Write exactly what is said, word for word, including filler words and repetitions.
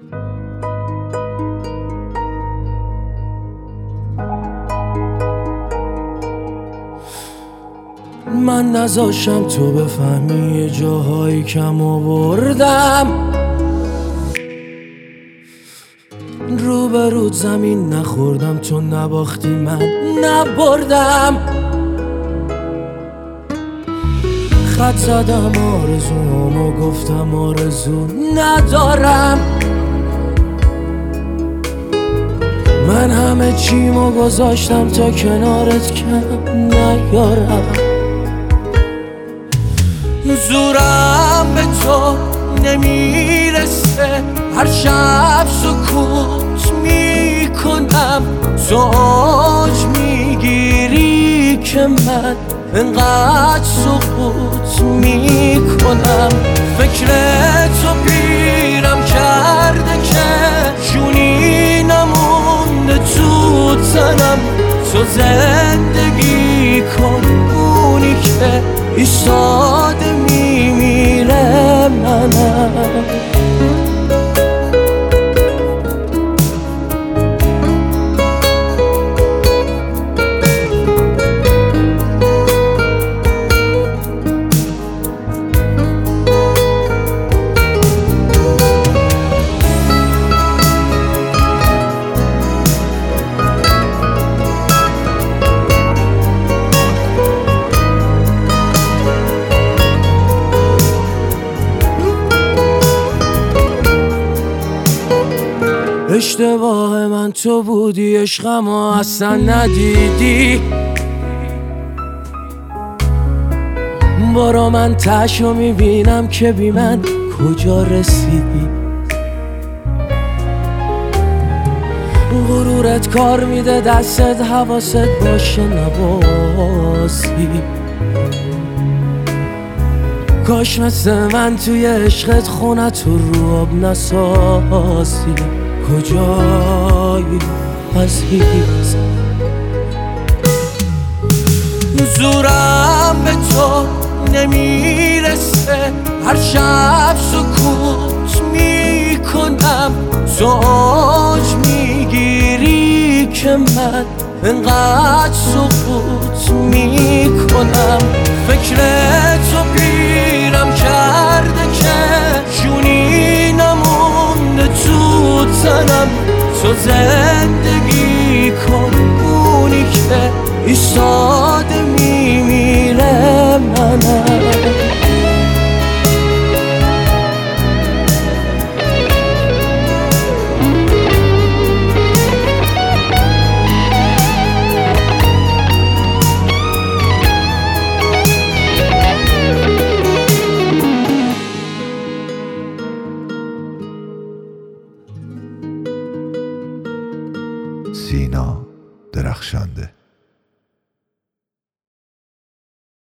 من نذاشم تو بفهمی یه جاهایی کم آوردم، رو به رود زمین نخوردم، تو نباختی من نبردم. خط زدم آرزومو گفتم آرزو ندارم، من همه چیمو گذاشتم تا کنارت کم نیارم. زورم به تو نمیرسه، هر شب سکوت میکنم، تو اوج میگیری که من انقدر سقوط میکنم. فکر تو پیرم کرده که جونی نمونده تو تنم، تو زندگی کن اونی که ایستاده میمیره منم. اشتباه من تو بودی، عشقمو اصلا ندیدی، برا من تشو میبینم که بی من کجا رسیدی. غرورت کار میده دستت، حواست باشه نباسی، کاش مثل من توی عشقت خونت رو آب نسازی. کجایی عزیز؟ زورم به تو نمیرسه، هر شب سکوت میکنم، تو اوج میگیری که من انقدر سقوط میکنم. فکر تو پیرم کرده که جونی نمونده تو تنم، تو زندگی کن اونی که ایستاده میمیره منم. سینا درخشنده.